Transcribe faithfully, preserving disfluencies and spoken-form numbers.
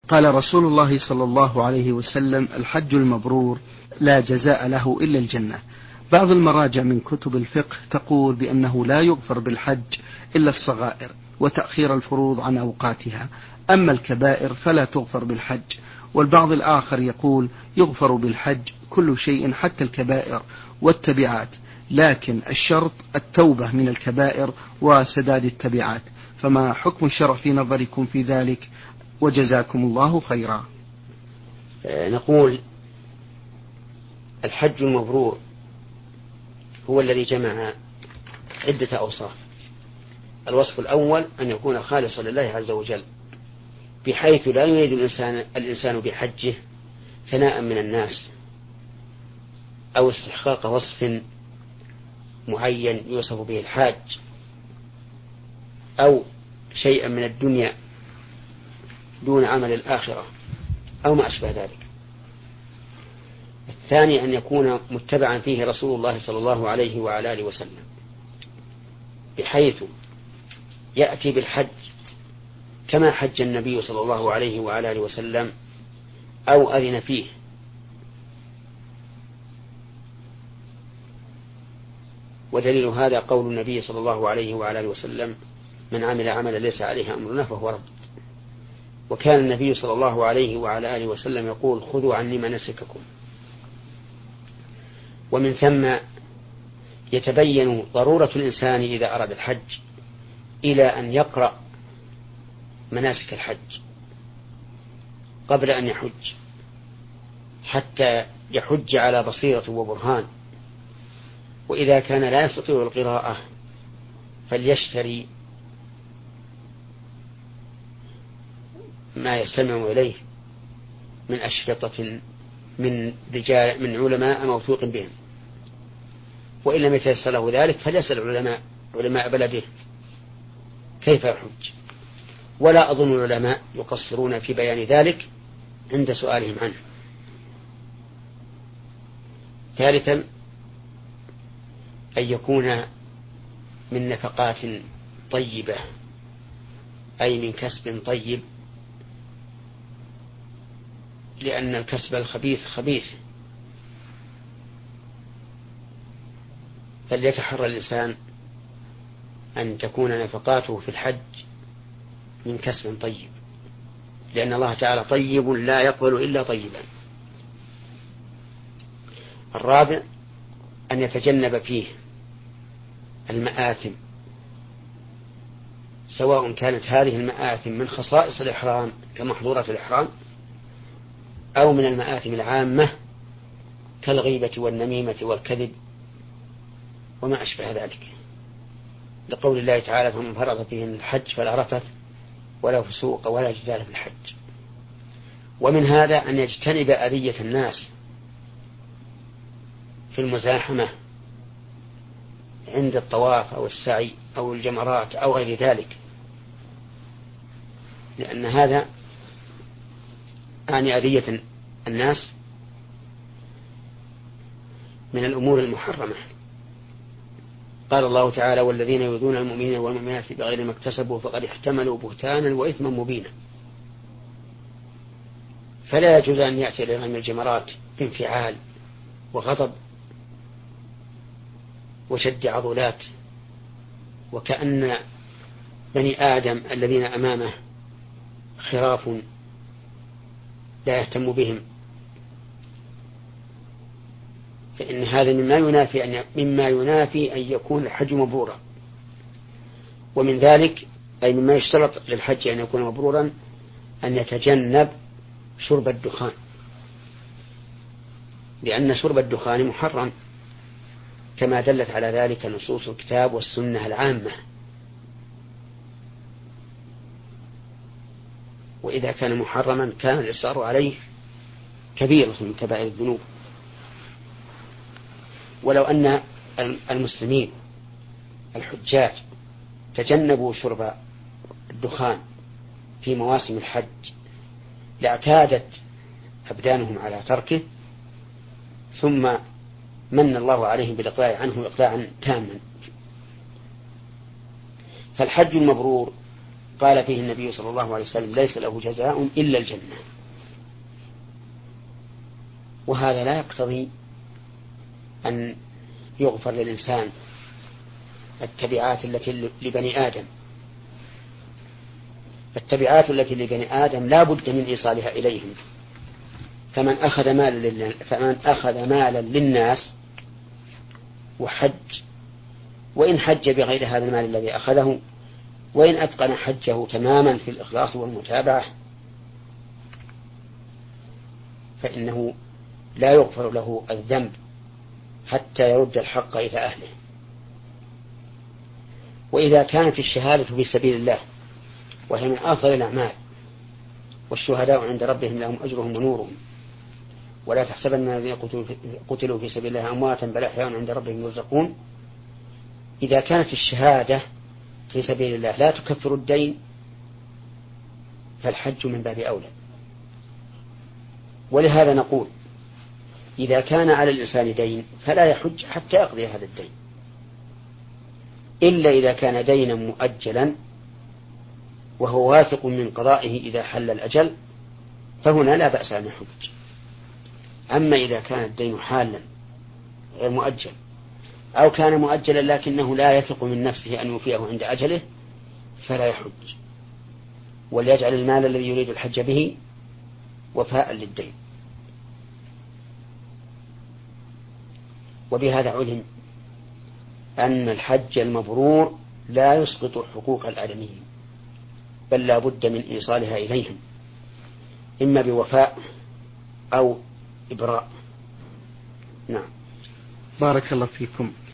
قال رسول الله صلى الله عليه وسلم: الحج المبرور لا جزاء له إلا الجنة. بعض المراجع من كتب الفقه تقول بأنه لا يغفر بالحج إلا الصغائر وتأخير الفروض عن أوقاتها، أما الكبائر فلا تغفر بالحج. والبعض الآخر يقول يغفر بالحج كل شيء حتى الكبائر والتبعات، لكن الشرط التوبة من الكبائر وسداد التبعات. فما حكم الشرع في نظركم في ذلك؟ وجزاكم الله خيرا. نقول الحج المبرور هو الذي جمع عدة أوصاف. الوصف الأول أن يكون خالصا لله عز وجل، بحيث لا يريد الإنسان, الإنسان بحجه ثناء من الناس أو استحقاق وصف معين يوصف به الحاج أو شيئا من الدنيا دون عمل الآخرة أو ما أشبه ذلك. الثاني أن يكون متبعا فيه رسول الله صلى الله عليه وعلى آله وسلم، بحيث يأتي بالحج كما حج النبي صلى الله عليه وعلى آله وسلم أو أذن فيه. ودليل هذا قول النبي صلى الله عليه وعلى آله وسلم: من عمل عملا ليس عليه أمرنا فهو رد. وكان النبي صلى الله عليه وعلى آله وسلم يقول: خذوا عني مناسككم. ومن ثم يتبين ضرورة الإنسان إذا أراد الحج إلى أن يقرأ مناسك الحج قبل أن يحج، حتى يحج على بصيرة وبرهان. وإذا كان لا يستطيع القراءة فليشتري ما يستمع إليه من أشرطة من رجال من علماء موثوق بهم، وإن لم يتيسر له ذلك فليسأل علماء علماء بلده كيف يحج. ولا أظن العلماء يقصرون في بيان ذلك عند سؤالهم عنه. ثالثا أن يكون من نفقات طيبة، أي من كسب طيب، لأن الكسب الخبيث خبيث. فليتحرى الإنسان أن تكون نفقاته في الحج من كسب طيب، لأن الله تعالى طيب لا يقبل إلا طيبا. الرابع أن يتجنب فيه المآثم، سواء كانت هذه المآثم من خصائص الإحرام كمحظورات الإحرام أو من المآثم العامة كالغيبة والنميمة والكذب وما أشبه ذلك، لقول الله تعالى: فمن فرض فيهن الحج فلا رفث ولا فسوق ولا جدال في الحج. ومن هذا أن يجتنب أذية الناس في المزاحمة عند الطواف أو السعي أو الجمرات أو غير ذلك، لأن هذا يعني أذية الناس من الأمور المحرمة. قال الله تعالى: والذين يؤذون المؤمنين والمؤمنات بغير ما اكتسبوا فقد احتملوا بهتانا وإثما مبينا. فلا يجوز أن يأتي لرمي الجمرات بانفعال وغضب وشد عضلات، وكأن بني آدم الذين أمامه خراف لا يهتم بهم، فإن هذا مما ينافي أن مما ينافي أن يكون الحج مبرورا. ومن ذلك أي مما يشترط للحج أن يكون مبرورا أن يتجنب شرب الدخان، لأن شرب الدخان محرم كما دلت على ذلك نصوص الكتاب والسنة العامة. وإذا كان محرما كان الإصرار عليه كبيرة من كبائر الذنوب. ولو أن المسلمين الحجاج تجنبوا شرب الدخان في مواسم الحج لاعتادت أبدانهم على تركه، ثم من الله عليهم بالإقلاع عنه إقلاعا تاما. فالحج المبرور قال فيه النبي صلى الله عليه وسلم ليس له جزاء إلا الجنة. وهذا لا يقتضي أن يغفر للإنسان التبعات التي لبني آدم. التبعات التي لبني آدم لا بد من إيصالها إليهم. فمن أخذ مالا فمن أخذ مالا للناس وحج، وإن حج بغير هذا المال الذي أخذه، وإن أتقن حجه تماما في الإخلاص والمتابعة، فإنه لا يغفر له الذنب حتى يرد الحق إلى أهله. وإذا كانت الشهادة في سبيل الله وهي من أفضل الأعمال، والشهداء عند ربهم لهم أجرهم ونورهم، ولا تحسبن الذين قتلوا في سبيل الله أمواتا بل أحياء عند ربهم يرزقون، إذا كانت الشهادة في سبيل الله لا تكفر الدين فالحج من باب أولى. ولهذا نقول إذا كان على الإنسان دين فلا يحج حتى يقضي هذا الدين، إلا إذا كان دينا مؤجلا وهو واثق من قضائه إذا حل الأجل، فهنا لا بأس أن يحج. أما إذا كان الدين حالا غير مؤجل، أو كان مؤجلا لكنه لا يثق من نفسه أن يوفيه عند أجله، فلا يحج، وليجعل المال الذي يريد الحج به وفاء للدين. وبهذا علم أن الحج المبرور لا يسقط حقوق الآدميين، بل لا بد من إيصالها إليهم، إما بوفاء أو إبراء. نعم. بارك الله فيكم.